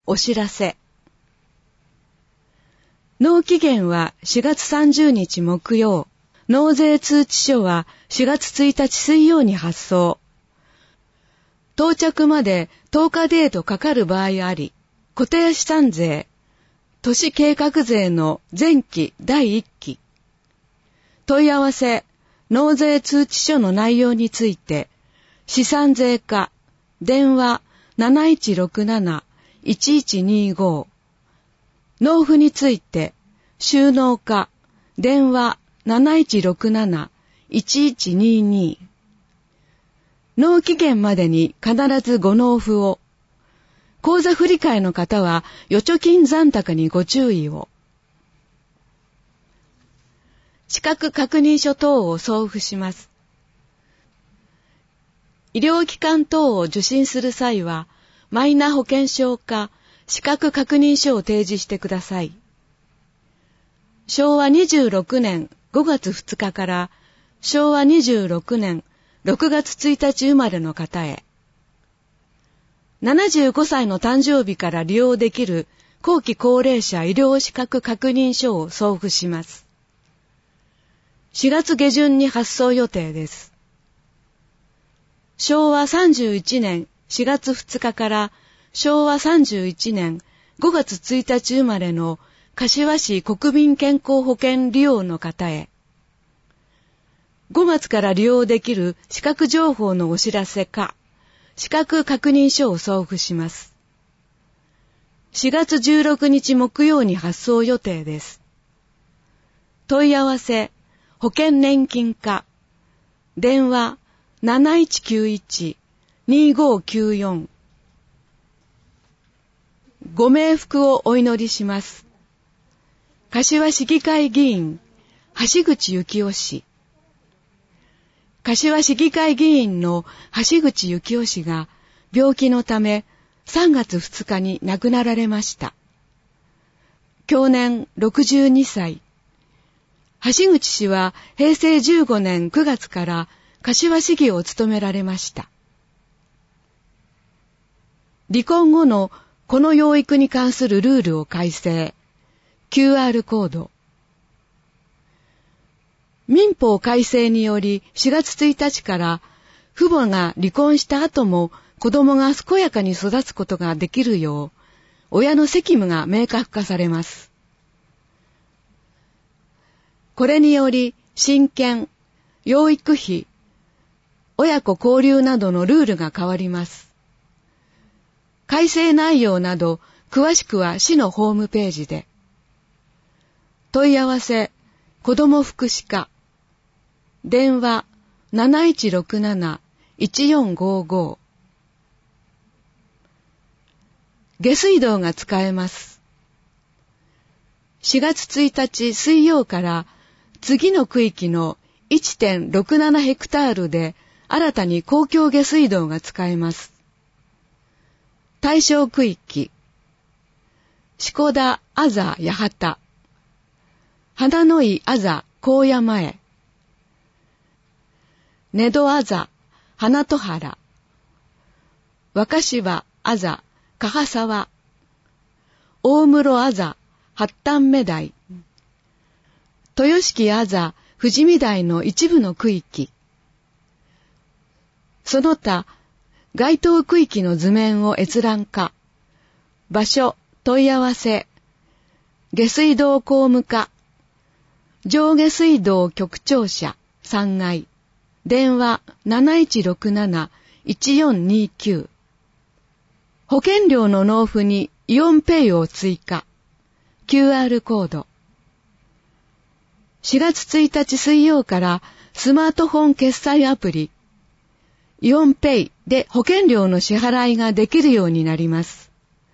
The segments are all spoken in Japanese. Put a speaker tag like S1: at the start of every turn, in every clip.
S1: お知らせ。納期限は4月30日木曜。納税通知書は4月1日水曜に発送。到着まで10日程度かかる場合あり、固定資産税、都市計画税の前期第1期。問い合わせ、納税通知書の内容について、資産税課、電話 7167-1125。納付について、収納課、電話 7167-1122。納期限までに必ずご納付を。口座振替の方は預貯金残高にご注意を。資格確認書等を送付します。医療機関等を受診する際は、マイナ保険証か資格確認書を提示してください。昭和26年5月2日から昭和26年6月1日生まれの方へ。75歳の誕生日から利用できる後期高齢者医療資格確認書を送付します。4月下旬に発送予定です。昭和31年4月2日から昭和31年5月1日生まれの柏市国民健康保険利用の方へ。5月から利用できる資格情報のお知らせか、資格確認書を送付します。4月16日木曜に発送予定です。問い合わせ、保険年金課、電話 7191-2594。ご冥福をお祈りします。柏市議会議員、橋口幸夫氏。柏市議会議員の橋口幸夫氏が病気のため3月2日に亡くなられました。享年62歳。橋口氏は平成15年9月から柏市議を務められました。離婚後のこの養育に関するルールを改正。QR コード。民法改正により4月1日から父母が離婚した後も子供が健やかに育つことができるよう親の責務が明確化されます。これにより親権、養育費、親子交流などのルールが変わります。改正内容など詳しくは市のホームページで。問い合わせ、子ども福祉課。電話 7167-1455。下水道が使えます。4月1日水曜から次の区域の 1.67 ヘクタールで新たに公共下水道が使えます。対象区域、志田あざ八幡、花の井あざ高山へ、根戸あざ花戸原、若柴あざ加羽沢、大室あざ八反目台、豊敷あざ富士見台の一部の区域、その他該当区域の図面を閲覧か、場所問い合わせ、下水道工務課、上下水道局長舎3階、電話 7167-1429。保険料の納付にイオンペイを追加。QR コード。4月1日水曜からスマートフォン決済アプリ、イオンペイで保険料の支払いができるようになります。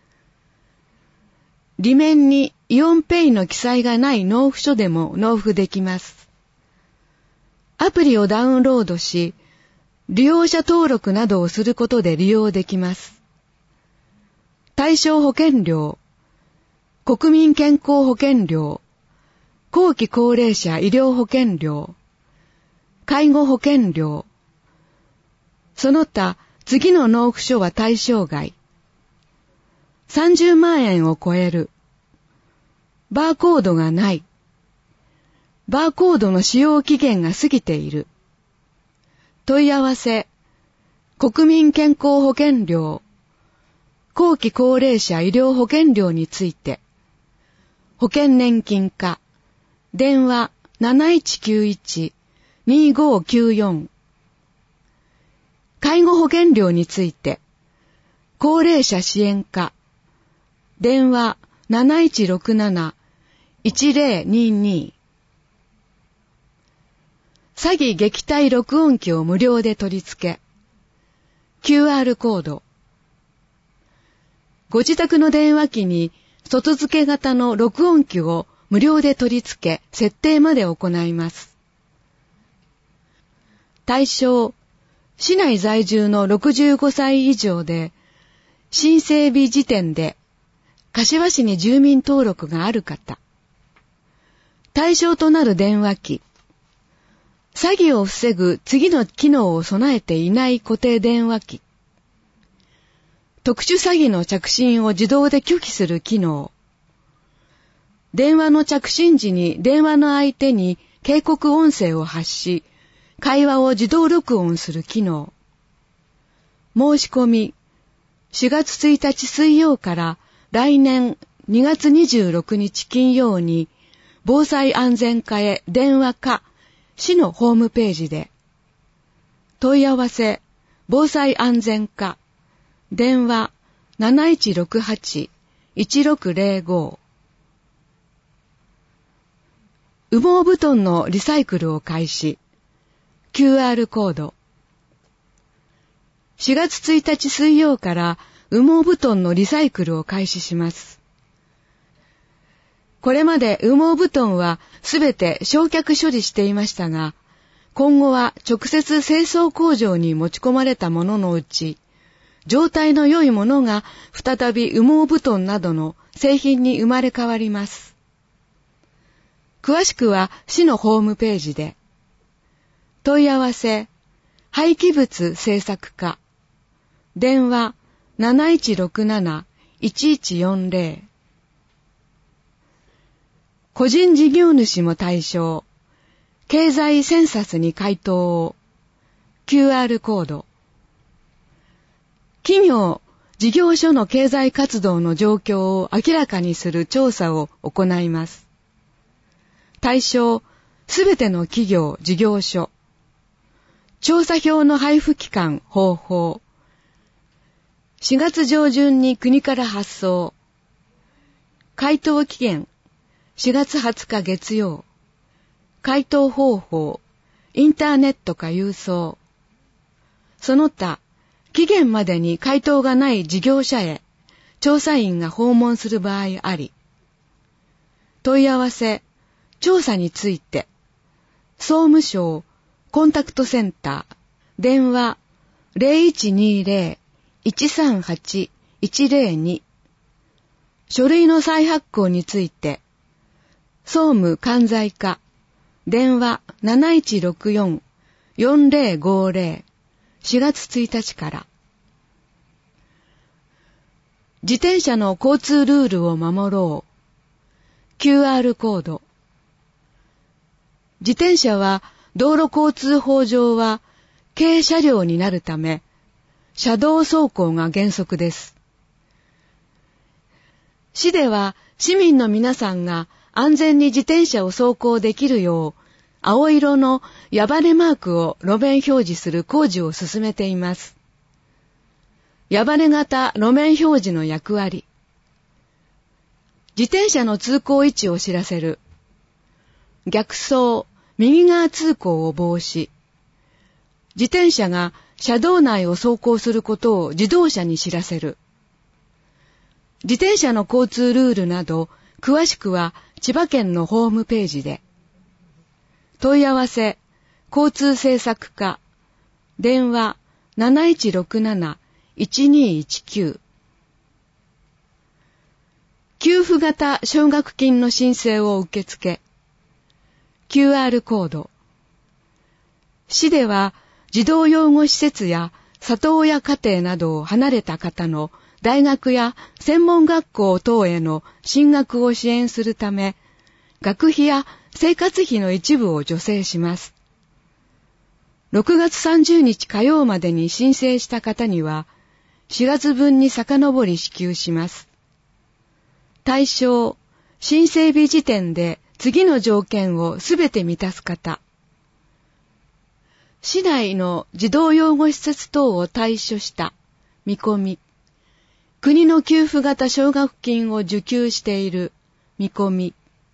S1: 裏面にイオンペイの記載がない納付書でも納付できます。アプリをダウンロードし、利用者登録などをすることで利用できます。対象保険料、国民健康保険料、後期高齢者医療保険料、介護保険料、その他次の納付書は対象外。 30万円を超える。バーコードがない。バーコードの使用期限が過ぎている。問い合わせ、国民健康保険料、後期高齢者医療保険料について、保険年金課、電話 7191-2594、介護保険料について、高齢者支援課、電話 7167-1022、詐欺撃退録音機を無料で取り付け、QR コード。ご自宅の電話機に外付け型の録音機を無料で取り付け、設定まで行います。対象、市内在住の65歳以上で、申請日時点で、柏市に住民登録がある方。対象となる電話機。詐欺を防ぐ次の機能を備えていない固定電話機。特殊詐欺の着信を自動で拒否する機能。電話の着信時に電話の相手に警告音声を発し、会話を自動録音する機能。申し込み、4月1日水曜から来年2月26日金曜に、防災安全課へ電話か、市のホームページで。問い合わせ、防災安全課、電話 7168-1605。羽毛布団のリサイクルを開始。QR コード。4月1日水曜から羽毛布団のリサイクルを開始します。これまで羽毛布団はすべて焼却処理していましたが、今後は直接清掃工場に持ち込まれたもののうち、状態の良いものが再び羽毛布団などの製品に生まれ変わります。詳しくは市のホームページで。問い合わせ、廃棄物製作課、電話 7167-1140。個人事業主も対象、経済センサスに回答を、QR コード。企業、事業所の経済活動の状況を明らかにする調査を行います。対象、すべての企業、事業所。調査票の配布期間、方法。4月上旬に国から発送。回答期限、4月20日月曜。回答方法、インターネットか郵送。その他、期限までに回答がない事業者へ、調査員が訪問する場合あり。問い合わせ、調査について、総務省、コンタクトセンター、電話 0120-138-102。書類の再発行について、総務管財課、電話 7164-4050、4月1日から。自転車の交通ルールを守ろう。QR コード。自転車は道路交通法上は軽車両になるため、車道走行が原則です。市では市民の皆さんが安全に自転車を走行できるよう、青色の矢羽マークを路面表示する工事を進めています。矢羽型路面表示の役割。自転車の通行位置を知らせる。逆走、右側通行を防止。自転車が車道内を走行することを自動車に知らせる。自転車の交通ルールなど、詳しくは千葉県のホームページで。問い合わせ、交通政策課、電話 7167-1219。給付型奨学金の申請を受付。QR コード。市では児童養護施設や里親家庭などを離れた方の大学や専門学校等への進学を支援するため、学費や生活費の一部を助成します。6月30日火曜までに申請した方には、4月分に遡り支給します。対象、申請日時点で次の条件をすべて満たす方。市内の児童養護施設等を対処した見込み。国の給付型奨学金を受給している見込み。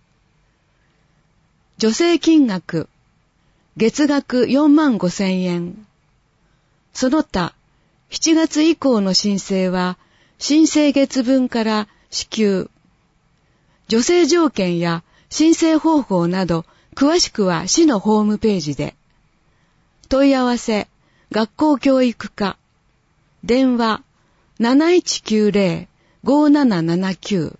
S1: 助成金額、月額45,000円。その他、7月以降の申請は、申請月分から支給。助成条件や申請方法など、詳しくは市のホームページで。問い合わせ、学校教育課。電話、7190-5779。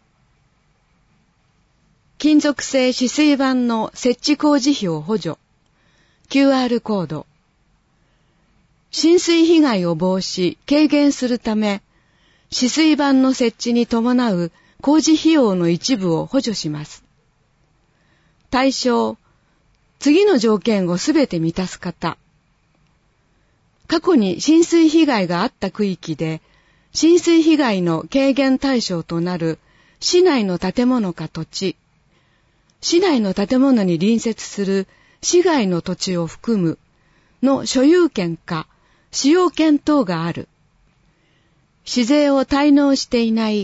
S1: 金属製止水板の設置工事費を補助。QR コード。浸水被害を防止、軽減するため、止水板の設置に伴う工事費用の一部を補助します。対象、次の条件をすべて満たす方。過去に浸水被害があった区域で、浸水被害の軽減対象となる市内の建物か土地、市内の建物に隣接する市外の土地を含むの所有権か使用権等がある。市税を滞納していない。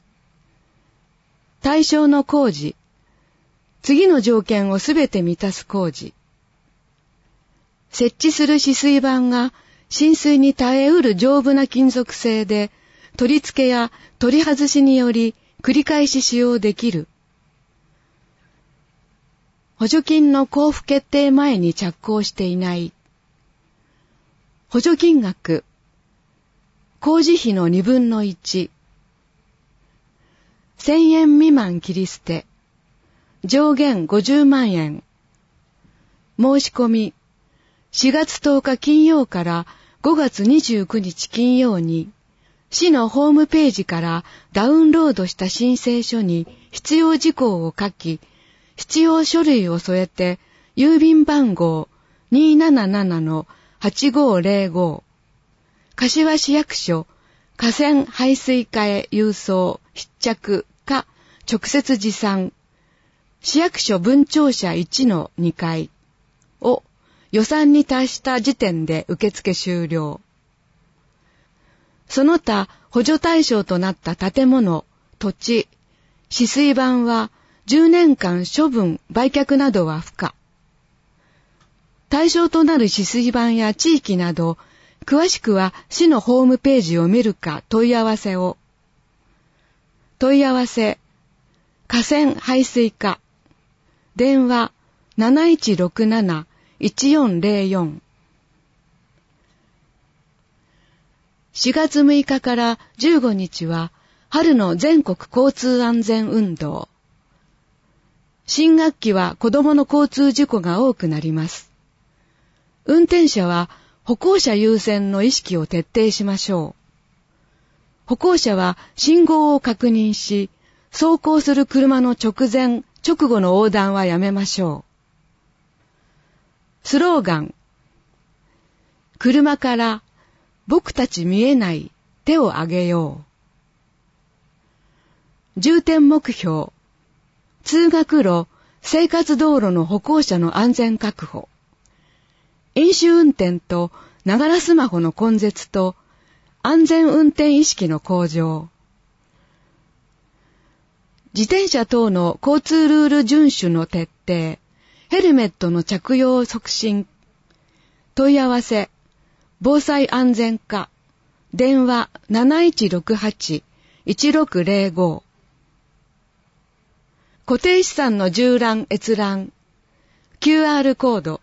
S1: 対象の工事。次の条件をすべて満たす工事。設置する止水板が浸水に耐えうる丈夫な金属製で、取り付けや取り外しにより繰り返し使用できる。補助金の交付決定前に着工していない。補助金額。工事費の2分の1。1000円未満切り捨て。上限50万円。申し込み。4月10日金曜から5月29日金曜に、市のホームページからダウンロードした申請書に必要事項を書き、必要書類を添えて、郵便番号 277-8505、柏市役所、河川排水課へ郵送、必着か直接持参、市役所分庁舎1の2階を予算に達した時点で受付終了。その他補助対象となった建物、土地、止水板は10年間処分、売却などは不可。対象となる止水板や地域など、詳しくは市のホームページを見るか問い合わせを。問い合わせ、河川排水課、電話 7167-1404。4月6日から15日は春の全国交通安全運動。新学期は子どもの交通事故が多くなります。運転者は歩行者優先の意識を徹底しましょう。歩行者は信号を確認し、走行する車の直前、直後の横断はやめましょう。スローガン。車から僕たち見えない手を挙げよう。重点目標。通学路、生活道路の歩行者の安全確保。飲酒運転とながらスマホの根絶と安全運転意識の向上。自転車等の交通ルール遵守の徹底。ヘルメットの着用促進。問い合わせ。防災安全課。電話 7168-1605。固定資産の縦覧閲覧。QR コード。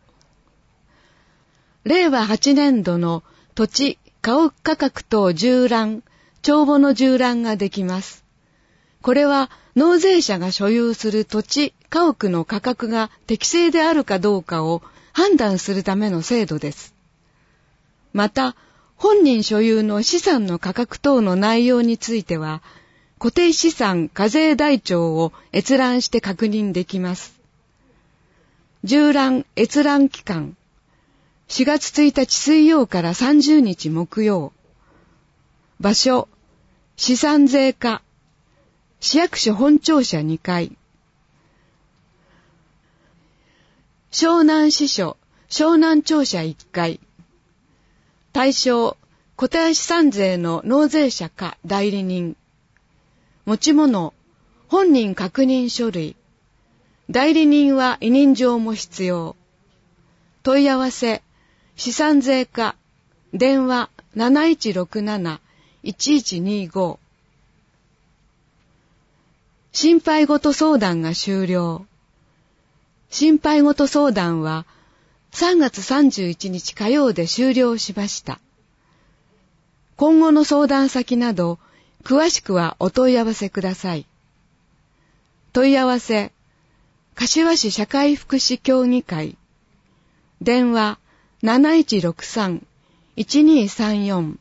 S1: 令和8年度の土地、家屋価格等縦覧、帳簿の縦覧ができます。これは納税者が所有する土地、家屋の価格が適正であるかどうかを判断するための制度です。また、 本人所有の資産の価格等の内容については、固定資産課税台帳を閲覧して確認できます。従覧閲覧期間、4月1日水曜から30日木曜。場所、資産税課、市役所本庁舎2階。湘南支所、湘南庁舎1階。対象、固定資産税の納税者か代理人。持ち物、本人確認書類。代理人は委任状も必要。問い合わせ、資産税課、電話7167-1125。心配事相談が終了。心配事相談は3月31日火曜で終了しました。今後の相談先など、詳しくはお問い合わせください。問い合わせ、柏市社会福祉協議会。電話7163-1234。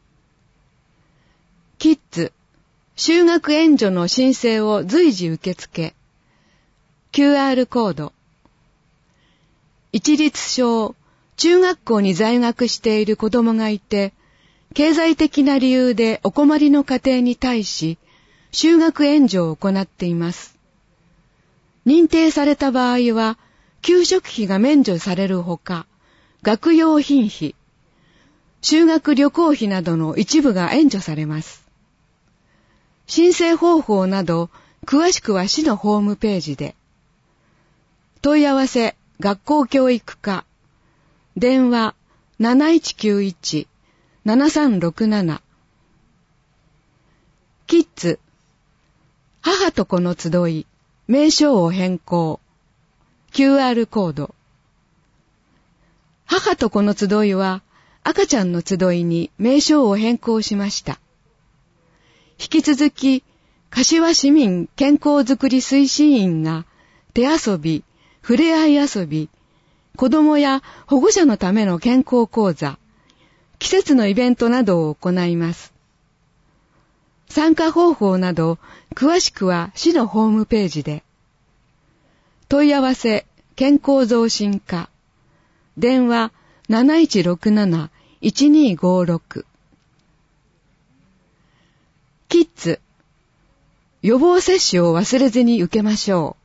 S1: キッズ、就学援助の申請を随時受付。QR コード。一律小、中学校に在学している子供がいて、経済的な理由でお困りの家庭に対し、就学援助を行っています。認定された場合は、給食費が免除されるほか、学用品費、修学旅行費などの一部が援助されます。申請方法など、詳しくは市のホームページで。問い合わせ、学校教育課。電話、7191-7367。キッズ、母と子の集い、名称を変更。QR コード。母と子の集いは、赤ちゃんの集いに名称を変更しました。引き続き、柏市民健康づくり推進員が、手遊び、ふれあい遊び、子供や保護者のための健康講座、季節のイベントなどを行います。参加方法など、詳しくは市のホームページで。問い合わせ、健康増進課。電話7167-1256。キッズ、予防接種を忘れずに受けましょう。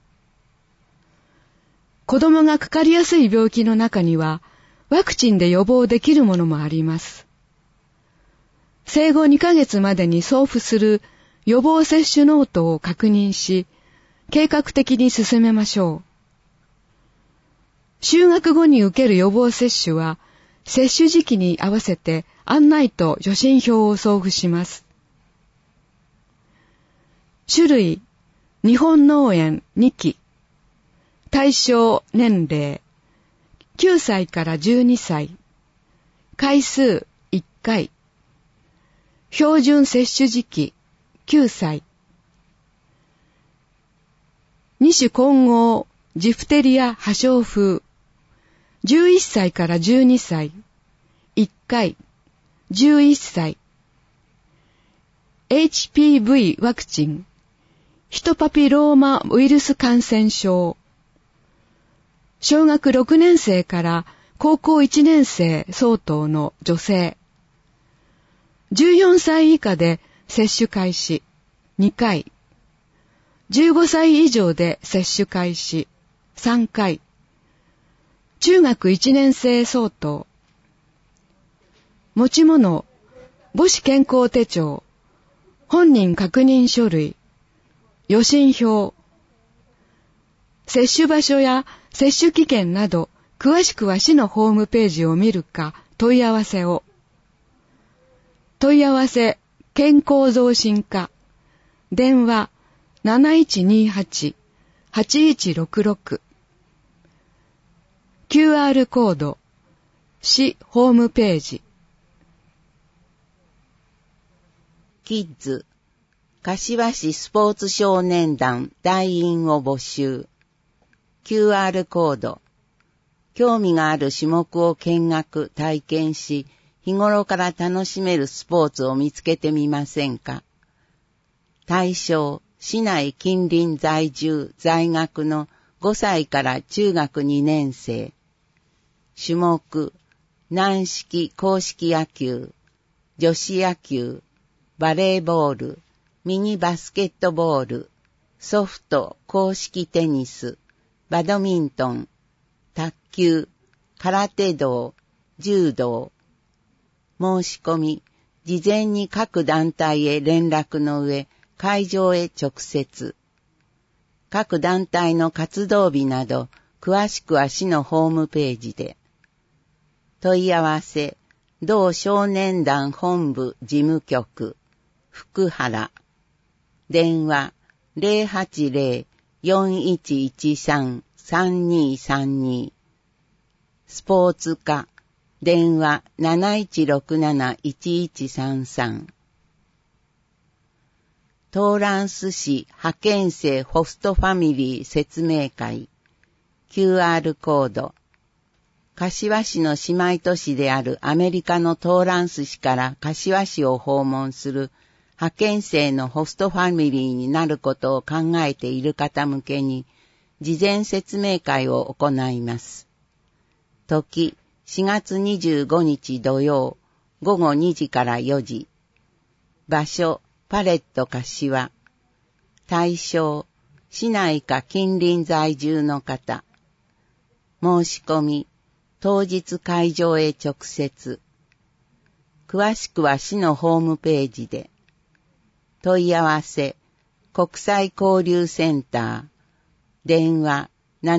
S1: 子供がかかりやすい病気の中には、ワクチンで予防できるものもあります。生後2ヶ月までに送付する予防接種ノートを確認し、計画的に進めましょう。就学後に受ける予防接種は、接種時期に合わせて案内と予診票を送付します。種類、日本脳炎2期。対象年齢、9歳から12歳。回数1回。標準接種時期、9歳。2種混合、ジフテリア破傷風。11歳から12歳。1回。11歳。HPV ワクチン。ヒトパピローマウイルス感染症。小学6年生から高校1年生相当の女性。14歳以下で接種開始。2回。15歳以上で接種開始。3回。中学1年生相当。持ち物、母子健康手帳、本人確認書類、予診票。接種場所や接種期限など、詳しくは市のホームページを見るか問い合わせを。問い合わせ、健康増進課。電話、7128-8166。QR コード、市ホームページ。
S2: キッズ、柏市スポーツ少年団団員を募集。QR コード、興味がある種目を見学、体験し、 日頃から楽しめるスポーツを見つけてみませんか。対象、市内近隣在住、在学の5歳から中学2年生。種目、軟式硬式野球、女子野球、バレーボール、ミニバスケットボール、ソフト硬式テニス、バドミントン、卓球、空手道、柔道。申し込み、事前に各団体へ連絡の上、会場へ直接。各団体の活動日など、詳しくは市のホームページで。問い合わせ、同少年団本部事務局、福原。電話、080-4113-3232。スポーツ課、電話 7167-1133。トーランス市派遣生ホストファミリー説明会 QR コード。柏市の姉妹都市であるアメリカのトーランス市から柏市を訪問する派遣生のホストファミリーになることを考えている方向けに事前説明会を行います。時4月25日土曜午後2時から4時。場所パレット柏。対象市内か近隣在住の方。申し込み当日会場へ直接。詳しくは市のホームページで。問い合わせ国際交流センター。電話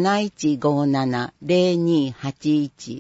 S2: 7157-0281。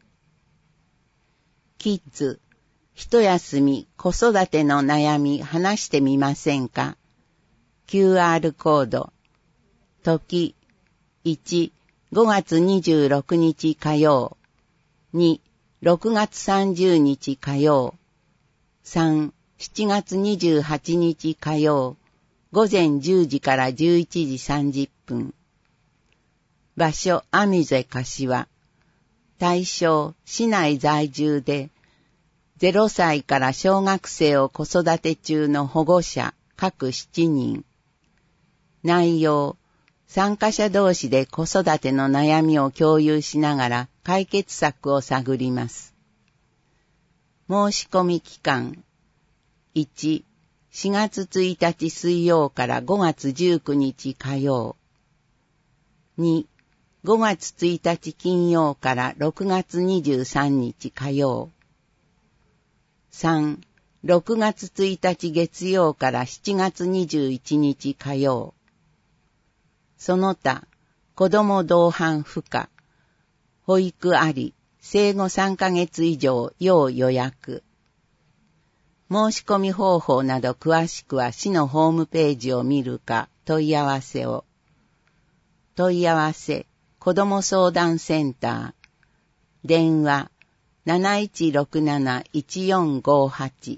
S2: キッズ一休み子育ての悩み話してみませんか。 QR コード。時1、5月26日火曜。2、6月30日火曜。3、7月28日火曜。午前10時から11時30分。場所アミゼ柏。対象市内在住で0歳から小学生を子育て中の保護者各7人。内容、参加者同士で子育ての悩みを共有しながら解決策を探ります。申し込み期間。1、4月1日水曜から5月19日火曜。2、5月1日金曜から6月23日火曜。3、6月1日月曜から7月21日火曜。その他、子供同伴不可、保育あり、生後3ヶ月以上要予約。申し込み方法など詳しくは市のホームページを見るか問い合わせを。問い合わせ、子ども相談センター。電話、7167-1458。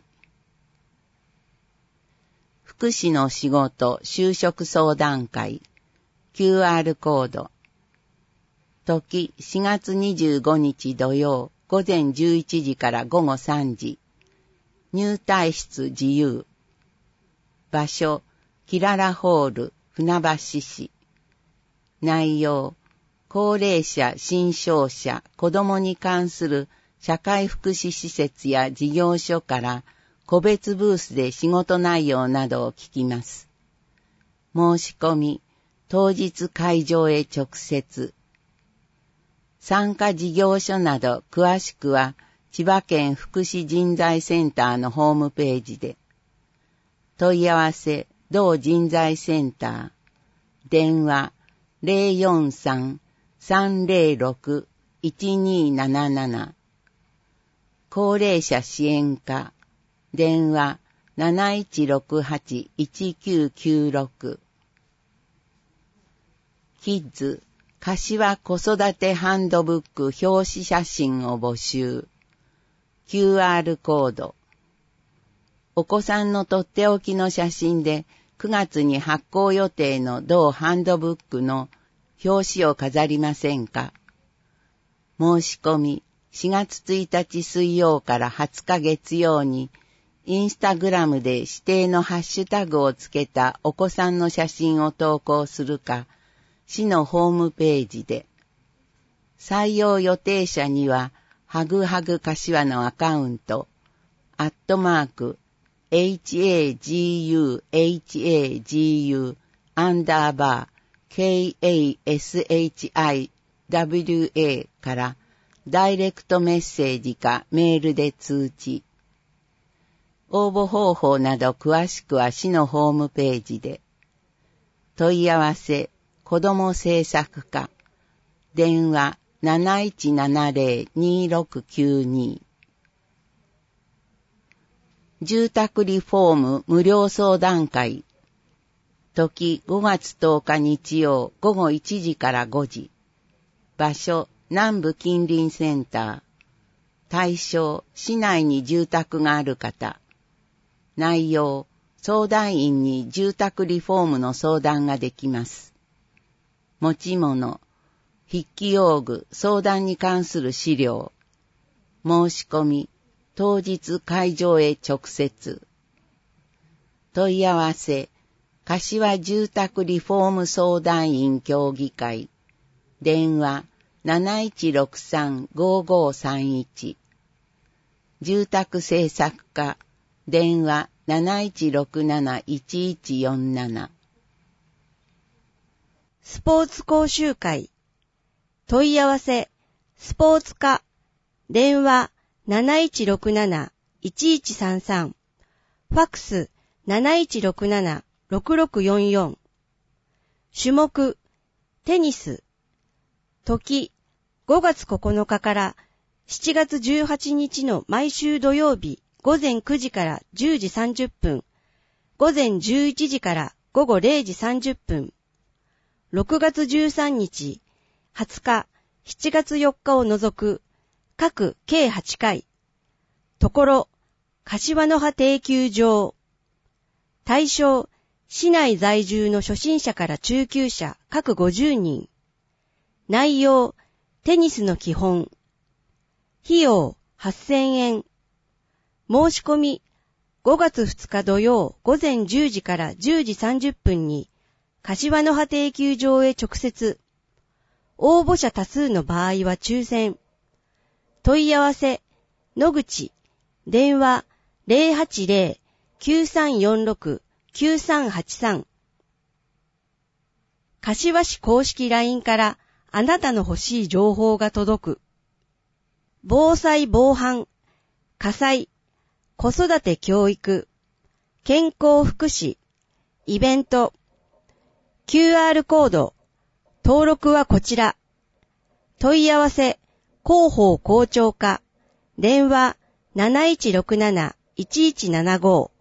S2: 福祉の仕事就職相談会 QR コード。時4月25日土曜午前11時から午後3時。入退室自由。場所キララホール船橋市。内容高齢者、新商者、子どもに関する社会福祉施設や事業所から個別ブースで仕事内容などを聞きます。申し込み、当日会場へ直接。参加事業所など詳しくは千葉県福祉人材センターのホームページで。問い合わせ、同人材センター。電話 043-306-1277。高齢者支援課。電話 7168-1996。キッズ、柏子育てハンドブック表紙写真を募集。QR コード。お子さんのとっておきの写真で9月に発行予定の同ハンドブックの表紙を飾りませんか。申し込み、 4月1日水曜から20日月曜に、インスタグラムで指定のハッシュタグをつけたお子さんの写真を投稿するか、市のホームページで。採用予定者には、ハグハグ柏のアカウント、@HAGUHAGU KASHIWA からダイレクトメッセージかメールで通知。応募方法など詳しくは市のホームページで。問い合わせ、子ども政策課、電話7170-2692。住宅リフォーム無料相談会。時5月10日日曜午後1時から5時。場所南部近隣センター。対象市内に住宅がある方。内容相談員に住宅リフォームの相談ができます。持ち物筆記用具相談に関する資料。申し込み当日会場へ直接。問い合わせ、柏住宅リフォーム相談員協議会。電話7163-5531。住宅政策課。電話7167-1147。
S3: スポーツ講習会。問い合わせ、スポーツ課。電話7167-1133。ファックス7167-6644。種目、テニス。時、5月9日から7月18日の毎週土曜日午前9時から10時30分、午前11時から午後0時30分。6月13日、20日、7月4日を除く各計8回。ところ、柏の葉定休場。対象、市内在住の初心者から中級者各50人。内容、テニスの基本。費用、8000円。申し込み、5月2日土曜午前10時から10時30分に、柏の葉定休場へ直接。応募者多数の場合は抽選。問い合わせ、野口、電話080-9346-9383。柏市公式 LINE からあなたの欲しい情報が届く。防災防犯、火災、子育て教育、健康福祉、イベント、QR コード、登録はこちら。問い合わせ、広報校長課、電話7167-1175